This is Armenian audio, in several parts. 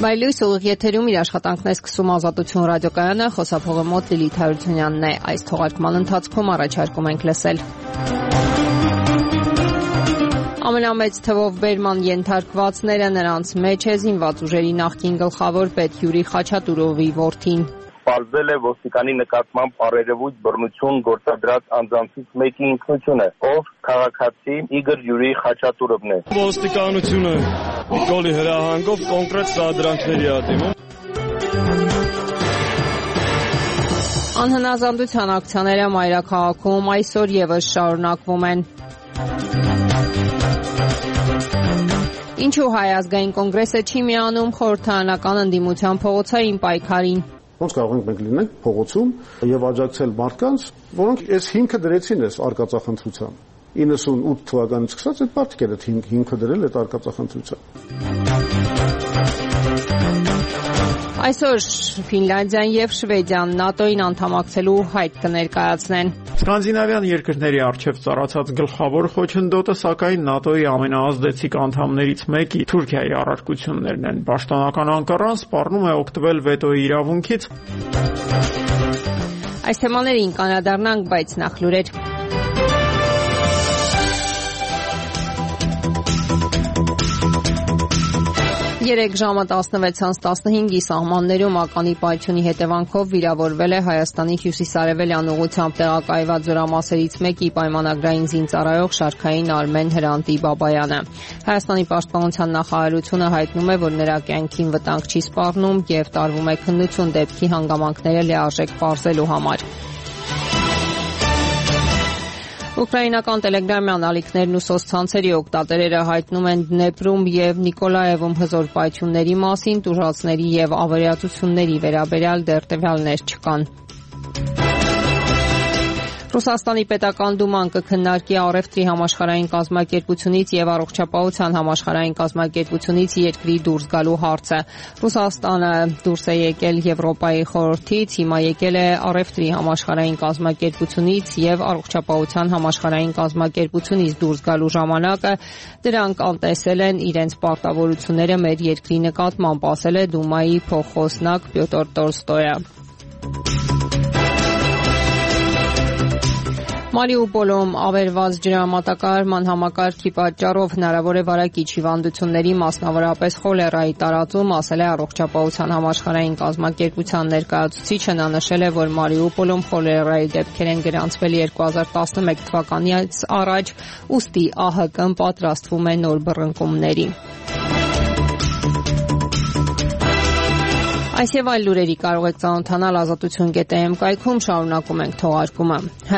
Վայելույս ուղիղ եթերում իր աշխատանքն է սկսում Ազատություն ռադիոկայանը, խոսափողը մոտ Լիլիթ Հարությունյանն է։ Այս թողարկման ընթացքում առաջարկում ենք լսել. Ամենամեծ թվով բերման ենթարկվածները նրանց մեջ է զինված ուժերի նախկին գլխավոր պետ Յուրի Խաչատուրովի որդին։ Պարզվել է ոստիկանի նկատմամբ առերևույթ բռնություն գործադրած անձանցից մեկի ինքնությունը, ով քաղաքացի Իգոր Յուրի Խաչատուրովն է։ Ոստիկանությունը Նիկոլի հրահանգով կոնկրետ սադրանքների է դիմում։ Անհնազանդության ակցիաները մայրաքաղաքում այսօր եւս շարունակվում են։ Ինչու Հայ ազգային կոնգրեսը չի միանում խորհրդարանական ընդդիմության փողոցային պայքարին։ Ոնց կարող ենք մենք լինենք փողոցում եւ աջակցել մարդկանց, որոնք այս հիմքը դրեցին այս արկածախնդրության։ 98 թվականից սկսած այդ մարդիկ են այդ հիմքը դրել այդ արկածախնդրության։ Այսօր Ֆինլանդիան եւ Շվեդիան ՆԱՏՕ-ին անդամակցելու հայտ կներկայացնեն։ Սկանդինավյան երկրների առջև ծառացած գլխավոր խոչընդոտը սակայն ՆԱՏՕ-ի ամենաազդեցիկ անդամներից մեկի Թուրքիայի առարկություններն են։ Պաշտոնական Անկարան սպառնում է օգտվել վետոյի իրավունքից։ Այս թեմաներին կանադառնանք, բայց նախ լուրեր։ 3 ժամը 16:15-ի սահմաններում ականի պայթյունի հետևանքով վիրավորվել է Հայաստանի հյուսիսարևելյան ուղղությամբ տեղակայված զորամասերից մեկի պայմանագրային զինծառայող շարքային Արմեն Հրանտի Բաբայանը։ Հայաստանի պաշտպանության նախարարությունը հայտնում է, որ նրա կյանքին վտանգ չի սպառնում եւ տարվում է քննություն դեպքի հանգամանքները լիարժեք պարզելու համար։ Ուկրաինական տելեգրամյան ալիքներն ու սոցցանցերի օգտատերերը հայտնում են Դնեպրում եւ Նիկոլաևում հզոր պայթյունների մասին, տուժածների եւ ավերածությունների վերաբերյալ դեռ տվյալներ չկան։ Ռուսաստանի պետական դուման կքննարկի առևտրի համաշխարհային կազմակերպությունից եւ առողջապահության համաշխարհային կազմակերպությունից երկրի դուրս գալու հարցը։ Ռուսաստանը դուրս է եկել Եվրոպայի խորհրդից, հիմա եկել է առևտրի համաշխարհային կազմակերպությունից եւ առողջապահության համաշխարհային կազմակերպությունից դուրս գալու ժամանակը դրանք անտեսել են իրենց պարտավորությունները մեր երկրի նկատմամբ, ասել է Դումայի փոխխոսնակ Պյոտր Տոլստոյը։ Մարիուպոլում ավերված ջրամատակարարման համակարգի պատճառով հնարավոր է վարակիչ հիվանդությունների, մասնավորապես խոլերայի տարածում, ասել է առողջապահության համաշխարհային կազմակերպության ներկայացուցիչը։ Նա նշել է, որ Մարիուպոլում խոլերայի դեպքեր են գրանցվել 2011 թվականից առաջ, ուստի ԱՀԿ-ն պատրաստվում է նոր բռնկումների։ Այս եւ այլ լուրերի կարող եք ծանոթանալ ազատություն.am կայքում, շարունակում ենք թողարկումը։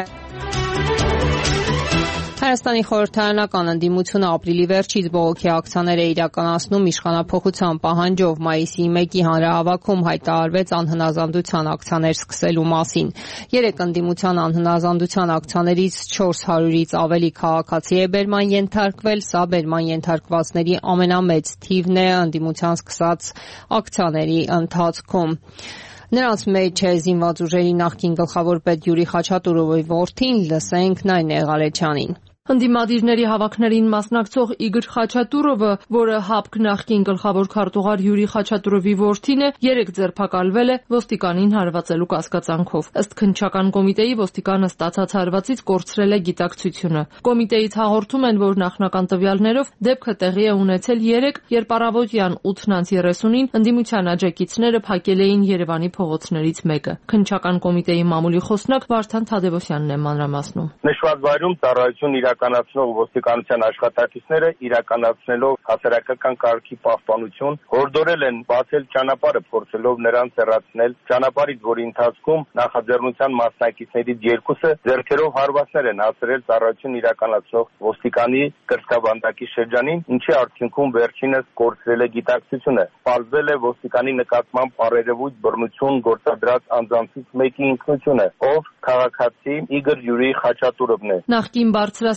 Հայաստանի խորհրդարանական ընդդիմությունը ապրիլի վերջից բողոքի ակցիաներ է իրականացնում իշխանափոխության պահանջով։ Մայիսի 1-ի հանրահավաքում հայտարարվեց անհնազանդության ակցիաներ սկսելու մասին։ 3 ընդդիմության անհնազանդության ակցիաներից 400-ից ավելի քաղաքացի է բերման ենթարկվել։ Սա բերման ենթարկվածների ամենամեծ թիվն է ընդդիմության սկսած ակցիաների ընթացքում։ Նրանց մեջ է զինված ուժերի նախկին գլխավոր պետ Յուրի Խաչատուրովի որդին, լսենք Նայնե Ղալեչյանին։ Ընդդիմադիրների հավաքներին մասնակցող Իգոր Խաչատուրովը, որը ՀԱՊԿ նախկին գլխավոր քարտուղար Յուրի Խաչատուրովի որդին է, 3 ձերբակալվել է ոստիկանին հարվածելու կասկածանքով։ Ըստ քննչական կոմիտեի ոստիկանը ստացած հարվածից կորցրել է գիտակցությունը։ Կոմիտեից հաղորդում են, որ նախնական տվյալներով դեպքը տեղի է ունեցել 3, երբ առավոտյան 8:30-ին ընդդիմության աջակիցները փակել էին Երևանի փողոցներից մեկը։ Քննչական կոմիտեի մամուլի խոսնակ Վարդան Թադևոսյանն է մանրամասնում։ Նշված վայրում ծառայություն իրականացնող ոստիկանության աշխատակիցները իրականացնելով հասարակական կարգի պահպանություն հորդորել են բացել ճանապարհը, փորձելով նրանց հեռացնել ճանապարհից, որի ընթացքում նախաձեռնության մասնակիցներից 2-ը ձեռքերով հարվածներ են հասցրել ծառայություն իրականացնող ոստիկանի կրծքավանդակի շրջանին, ինչի արդյունքում վերջինս կորցրել է գիտակցությունը։ Պարզվել է ոստիկանի նկատմամբ առերևույթ բռնություն գործադրած անձանցից մեկի ինքնությունը, ով քաղաքացի Իգոր Յուրի Խաչատուրովն է։ Նախկին բարձրաստիճան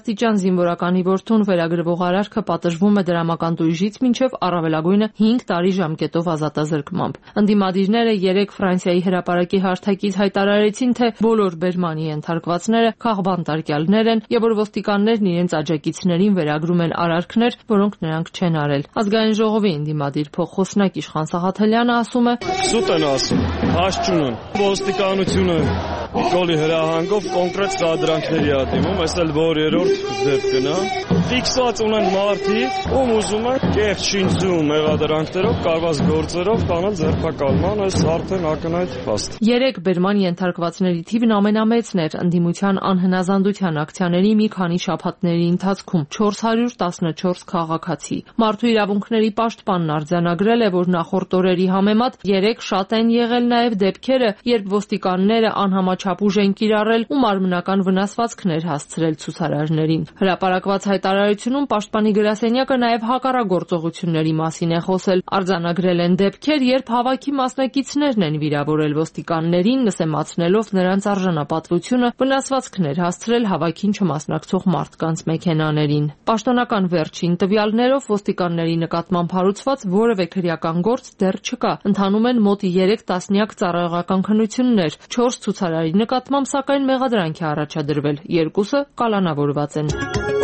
աստիճան զինվորականի որդուն վերագրվող արարքը պատժվում է դրամական տույժից մինչև առավելագույնը 5 տարի ժամկետով ազատազրկմամբ։ Ընդդիմադիրները 3 Ֆրանսիայի հրապարակի հարթակից հայտարարեցին, թե բոլոր բերմանի ենթարկվածները քաղբանտարկյալներ են եւ որ ոստիկաններն իրենց աջակիցներին վերագրում են արարքներ, որոնք նրանք չեն արել։ Ազգային ժողովի ընդդիմադիր փոխխոսնակ Իշխան Սաղաթելյանը ասում է. Սուտ են ասում, հաշճունն, ոստիկանությունը գոլի հրահանգով կոնկրետ սադրանքների ա դիմում, այս էլ որ երրորդ դեպքն է։ Ֆիքսված ունեն մարդիկ, ում ուզում են կեղծ շինծում մեղադրանքներով, կարված գործերով կանալ ձերբակալման, այս արդեն ակնհայտ փաստ։ 3 բերման ենթարկվածների թիվն ամենամեծն էր ընդդիմության անհնազանդության ակցիաների մի քանի շաբաթների ընթացքում՝ 414 քաղաքացի։ Մարդու իրավունքների պաշտպանն արձանագրել է, որ նախորդ օրերի համեմատ 3 շատ են եղել նաև դեպքերը, երբ ոստիկանները անհամաչափ ուժ են կիրառել ու մարմնական վնասվածքներ հասցրել ցուցարարներին։ Հրապարակված հայտարարությունում պաշտպանի գրասենյակը նաև հակառակգործողությունների մասին է խոսել։ Արձանագրել են դեպքեր, երբ հավաքի մասնակիցներն են վիրավորել ոստիկաններին, նսեմացնելով նրանց արժանապատվությունը, վնասվածքներ հասցրել հավաքին չմասնակցող մարդկանց մեքենաներին։ Պաշտոնական վերջին տվյալներով ոստիկանների նկատմամբ հարուցված որևէ քրեական գործ դեռ չկա։ Ընթանում են մոտ 3 տասնյակ ծառայողական քննություններ, 4 ցուցարարի նկատմամբ սակայն մեղադրանք է առաջադրվել, 2-ը կալանավորված են։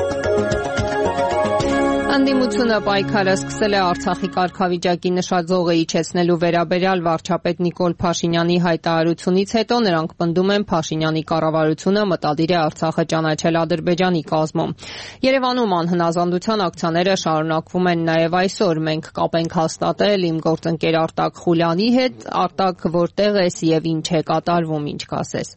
Ընդդիմությունը պայքարը սկսել է Արցախի կարգավիճակի նշաձողը իջեցնելու վերաբերյալ վարչապետ Նիկոլ Փաշինյանի հայտարարությունից հետո նրանք պնդում են Փաշինյանի կառավարությունը մտադիր է Արցախը ճանաչել Ադրբեջանի կազմում։ Երևանում անհնազանդության ակցիաները շարունակվում են նաև այսօր։ Մենք կապ ենք հաստատել իմ գործընկեր Արտակ Խուլյանի հետ։ Արտակ, որտեղ ես եւ ինչ է կատարվում, ինչ կասես։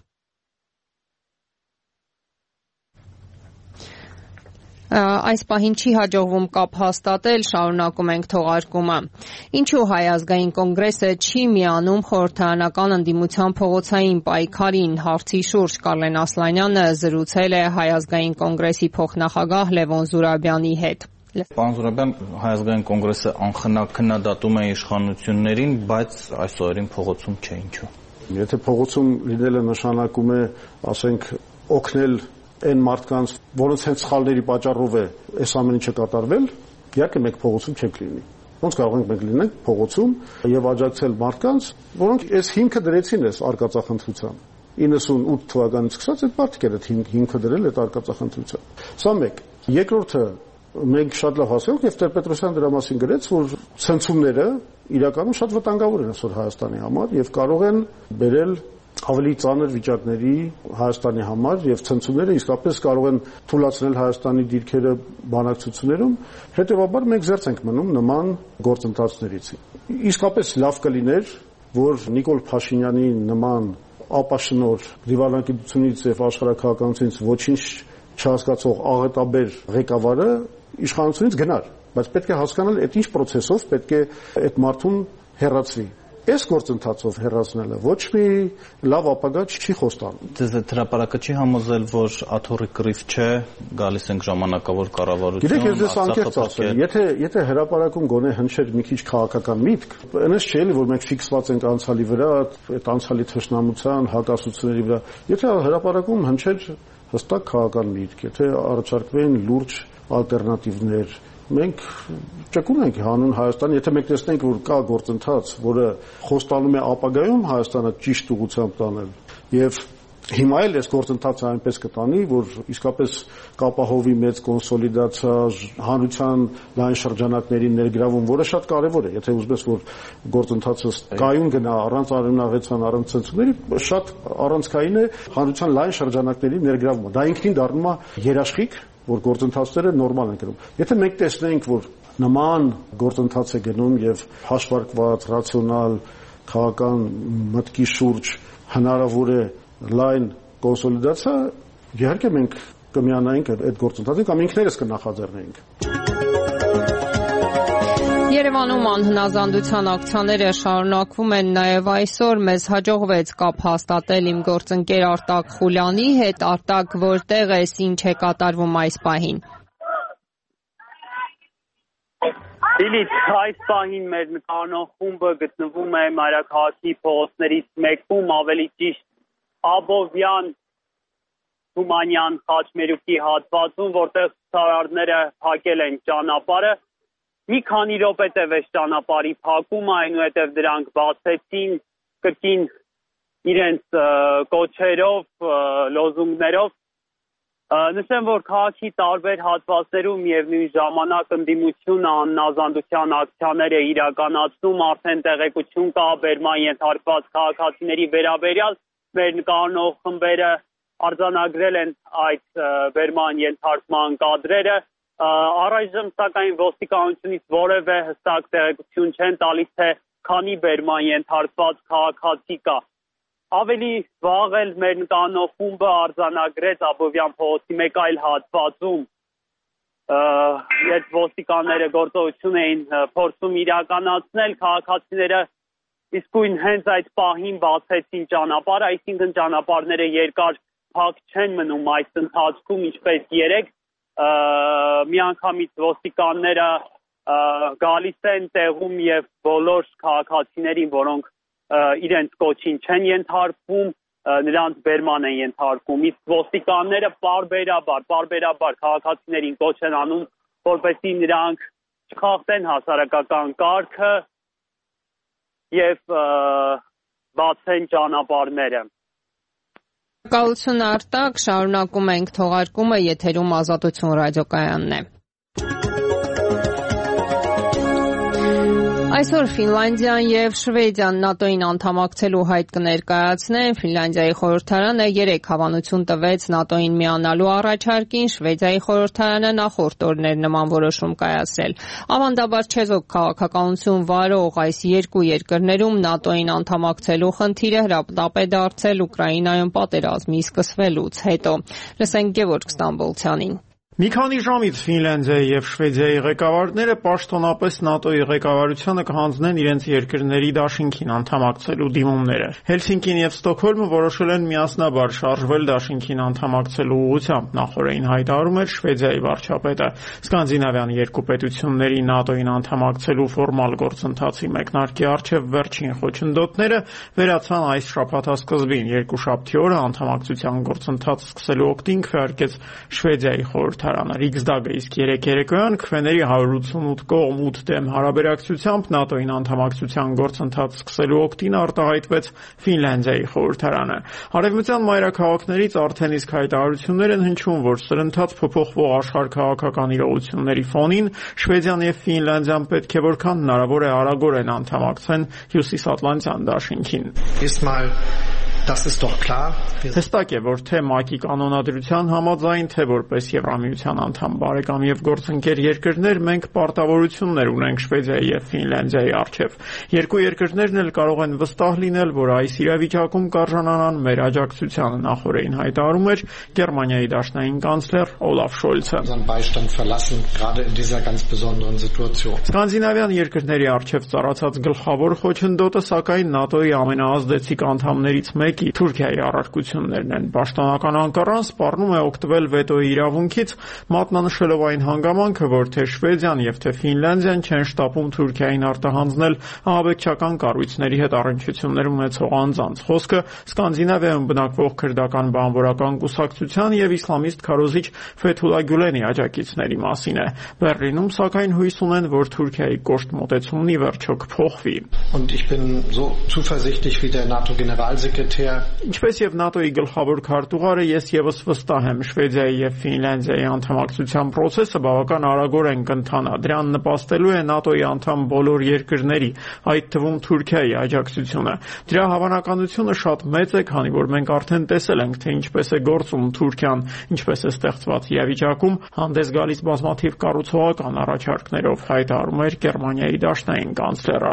Այս պահին չի հաջողվում կապ հաստատել, շարունակում ենք թողարկումը։ Ինչու Հայ ազգային կոնգրեսը չի միանում խորհրդարանական ընդդիմության փողոցային պայքարին, հարցի շուրջ Կարլեն Ասլանյանը զրուցել է Հայ ազգային կոնգրեսի փոխնախագահ Լևոն Զուրաբյանի հետ։ Պարոն Զուրաբյան, Հայ ազգային կոնգրեսը անխնա քննադատում է իշխանություններին, բայց այս օրերին փողոցում չէ, ինչու։ Եթե փողոցում լինելը նշանակում է, ասենք, օգնել այն մարդկանց, որոնց հենց սխալների պատճառով է այս ամեն ինչը կատարվել, իհարկե մենք փողոցում չենք լինի։ Ոնց կարող ենք մենք լինենք փողոցում եւ աջակցել մարդկանց, որոնք այս հիմքը դրեցին այս արկածախնդրության։ 98 թվականից սկսած այդ մարդիկ են հիմքը դրել այդ արկածախնդրության։ Սա մեկ։ Երկրորդը մենք շատ լավ հասկանանք եւ Տեր-Պետրոսյանը դրա մասին գրեց, որ ցնցումները իրականում շատ վտանգավոր են այսօր Հայաստանի համար եւ կարող են բերել ավելի ծանր վիճակների Հայաստանի համար եւ ցնցումները իսկապես կարող են թուլացնել Հայաստանի դիրքերը բանակցություններում, հետեւաբար մենք զերծ ենք մնում նման գործընթացներից։ Իսկապես լավ կլիներ, որ Նիկոլ Փաշինյանի նման ապաշնոր դիվանագիտությունից եւ աշխարհաքաղաքականությունից ոչինչ չհասկացող աղետաբեր ղեկավարը իշխանությունից գնար, բայց պետք է հասկանալ այդ ինչ process-ով պետք է այդ մարդուն հեռացվի։ Այս գործընթացով հեռացնելը ոչ մի լավ ապագա չի խոստանում։ Ձեզ այդ հրապարակը չի համոզել, որ աթոռի կռիվ չէ, գալիս ենք ժամանակավոր կառավարություն։ Գիտեք, ես ձեզ անկեղծ ասեմ, եթե հրապարակում գոնե հնչեր մի քիչ քաղաքական միտք, այնպես չէ՞ որ մենք ֆիքսված ենք անցյալի վրա, այդ անցյալի թշնամության, հակասությունների վրա։ Եթե հրապարակում հնչեր հստակ քաղաքական միտք, եթե առաջարկվեն լուրջ ալտերնատիվներ, մենք ճկուն ենք հանուն Հայաստանի, եթե մենք տեսնենք, որ կա գործընթաց, որը խոստանում է ապագայում Հայաստանը ճիշտ ուղղությամբ տանել, եւ հիմա էլ այս գործընթացը այնպես կտանի, որ իսկապես կապահովի մեծ կոնսոլիդացիա, հանրության լայն շրջանակների ներգրավում, որը շատ կարեւոր է, եթե ուզում ես, որ գործընթացը կայուն գնա առանց արյունահեղության, առանց ցնցումների, շատ առանցքային է հանրության լայն շրջանակների ներգրավումը։ Դա ինքնին դառնում է երաշխիք, որ գործընթացները նորմալ են գնում։ Եթե մենք տեսնենք, որ նման գործընթաց է գնում եւ հաշվարկված, ռացիոնալ, քաղաքական մտքի շուրջ հնարավոր է լայն կոնսոլիդացիա, իհարկե մենք կմիանայինք այդ գործընթացին կամ ինքներս կնախաձեռնեինք։ Երևանում անհնազանդության ակցիաները շարունակվում են նաև այսօր։ Մեզ հաջողվեց կապ հաստատել իմ գործընկեր Արտակ Խուլյանի հետ։ Արտակ, որտեղ ես, ինչ է կատարվում այս պահին։ Լիլիթ, այս պահին մեր նկարահանող խումբը գտնվում է մայրաքաղաքի փողոցներից մեկում, ավելի ճիշտ Աբովյան Թումանյան Խաչմերուկի հատվածում, որտեղ ցուցարարները փակել են ճանապարհը։ Մի քանի րոպե տևեց ճանապարհի փակումը, այնուհետև դրանք բացեցին կրկին իրենց կոչերով, լոզունգներով։ Նշեմ, որ քաղաքի տարբեր հատվածներում միևնույն ժամանակ ընդդիմությունը աննազանդության ակցիաներ է իրականացնում, արդեն տեղեկություն կա բերման ենթարկված քաղաքացիների վերաբերյալ։ Մեր նկարող խմբերը արձանագրել են այդ բերման ենթարկման կադրերը։ Առայժմ սակայն ոստիկանությունից որևէ հստակ տեղեկություն չեն տալիս, թե քանի բերման ենթարկված քաղաքացի կա։ Ավելի վաղ էլ մեր նկարող խումբը արձանագրեց Աբովյան փողոցի մեկ այլ հատվածում, երբ ոստիկանները գործողություն էին փորձում իրականացնել, քաղաքացիները իսկույն հենց այդ պահին բացեցին ճանապարհը, այսինքն ճանապարհները երկար փակ չեն մնում այս ընթացքում, ինչպես երեք, միանգամից ոստիկանները գալիս են տեղում եւ բոլոր քաղաքացիներին, որոնք իրենց կոչին չեն ենթարկվում, նրանց բերման են ենթարկվում, իսկ ոստիկանները պարբերաբար քաղաքացիներին կոչ են անում, որպեսզի նրանք չխախտեն հասարակական կարգը եւ բացեն ճանապարհները։ Շնորհակալություն Արտակ, շարունակում ենք թողարկումը, եթերում Ազատություն ռադիոկայանն է։ Այսօր Ֆինլանդիան եւ Շվեդիան ՆԱՏՕ-ին անդամակցելու հայտ կներկայացնեն։ Ֆինլանդիայի խորհրդարանը 3 հավանություն տվեց ՆԱՏՕ-ին միանալու առաջարկին, Շվեդիայի խորհրդարանը նախորդ օրներ նման որոշում կայացրել։ Ավանդաբար չեզոք քաղաքականություն վարող այս երկու երկրներում ՆԱՏՕ-ին անդամակցելու խնդիրը հրապտապ է դարձել Ուկրաինայում պատերազմի սկսվելուց հետո։ Լսենք Գևորգ Ստամբոլցյանին։ Մի քանի ժամից Ֆինլանդիայի եւ Շվեդիայի ղեկավարները պաշտոնապես ՆԱՏՕ-ի ղեկավարությանը կհանձնեն իրենց երկրների դաշինքին անդամակցելու դիմումները։ Հելսինկին եւ Ստոկհոլմը որոշել են միասնաբար շարժվել դաշինքին անդամակցելու ուղղությամբ, նախորդին հայտարարում էր Շվեդիայի վարչապետը։ Սկանդինավյան երկու պետությունների ՆԱՏՕ-ին անդամակցելու ֆորմալ գործընթացի մեկնարկի առջև վերջին խոչընդոտները վերացան այս շաբաթասկզբին։ Երկուշաբթի օրը անդամակցության գործընթաց սկսելու օգտին քվեարկեց Շվեդիայի խորհուրդ Ռիգսդագը, իսկ երեկ երեկոյան քվեների 188 կողմ 8 դեմ հարաբերակցությամբ ՆԱՏՕ-ին անդամակցության գործընթաց սկսելու օգտին արտահայտվեց Ֆինլանդիայի խորհրդարանը։ Արևմտյան մայրաքաղաքներից արդեն իսկ հայտարարություններ են հնչում, որ սրընթաց փոփոխվող աշխարհքաղաքական իրողությունների ֆոնին Շվեդիան եւ Ֆինլանդիան պետք է որքան հնարավոր է արագորեն անդամակցեն Հյուսիսատլանտյան դաշինքին։ Հստակ է, որ թե ՄԱԿ-ի կանոնադրության համաձայն, թե որպես Եվրամիության անդամ բարեկամ եւ գործընկեր երկրներ, մենք պարտավորություններ ունենք Շվեդիայի եւ Ֆինլանդիայի առջեւ։ Երկու երկրներն էլ կարող են վստահ լինել, որ այս իրավիճակում կարժանանան մեր աջակցությանը, նախորդին հայտարարում էր Գերմանիայի դաշնային կանցլեր Օլաֆ Շոլցը։ Սկանդինավյան երկրների առջեւ ծառացած գլխավոր խոչընդոտը սակայն ՆԱՏՕ-ի ամենաազդեցիկ անդամներից Թուրքիայի առարկություններն են։ Պաշտոնական Անկարան սպառնում է օգտվել վետոյի իրավունքից, մատնանշելով այն հանգամանքը, որ թե Շվեդիան եւ թե Ֆինլանդիան չեն շտապում Թուրքիային արտահանձնել ահաբեկչական կառույցների հետ առնչություններ ունեցող անձանց։ Խոսքը Սկանդինավիայում բնակվող քրդական բանվորական կուսակցության եւ իսլամիստ քարոզիչ Ֆեթուլա Գյուլենի աջակիցների մասին է։ Բեռլինում սակայն հույս ունեն, որ Թուրքիայի կոշտ մոտեցումն ի վերջո կփոխվի։ Ինչպես եւ ՆԱՏՕ-ի գլխավոր քարտուղարը, ես եւս վստահ եմ Շվեդիայի եւ Ֆինլանդիայի անդամակցության process-ը բավական արագորեն կընթանա։ Դրան նպաստելու է ՆԱՏՕ-ի անդամ բոլոր երկրների, այդ թվում Թուրքիայի աջակցությունը։ Դրա հավանականությունը շատ մեծ է, քանի որ մենք արդեն տեսել ենք, թե ինչպես է գործում Թուրքիան, ինչպես է ստեղծված իրավիճակում հանդես գալիս բազմաթիվ կառուցողական առաջարկներով, հայտարարում էր Գերմանիայի դաշնային կանցլերը։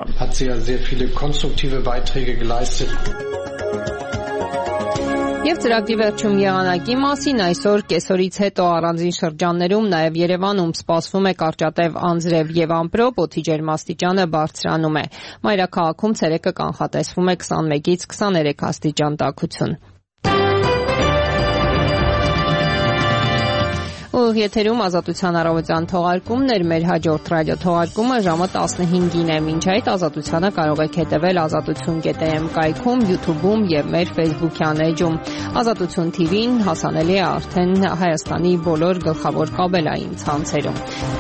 Եվ ծրագրի վերջում եղանակի մասին այսօր կեսօրից հետո առանձին շրջաններում, նաև Երևանում սպասվում է կարճատև անձրև եւ ամպրոպ, օդի ջերմաստիճանը բարձրանում է։ Մայրաքաղաքում ցերեկը կանխատեսվում է 21-ից 23 աստիճան տաքություն։ Ուղիղ եթերում Ազատության առավոտյան թողարկումներ, մեր հաջորդ ռադիո թողարկումը ժամը 15-ին է։ Մինչ այդ Ազատությանը կարող եք հետևել azatutun.am կայքում, YouTube-ում եւ մեր Facebook-յան էջում։ Ազատություն TV-ն հասանելի է արդեն Հայաստանի բոլոր գլխավոր կաբելային ցանցերում։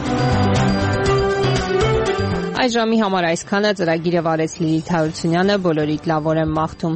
Այս ժամի համար այսքանը, ծրագիրը վարեց Լիլիթ Հարությունյանը, բոլորիդ լավ օր եմ մաղթում։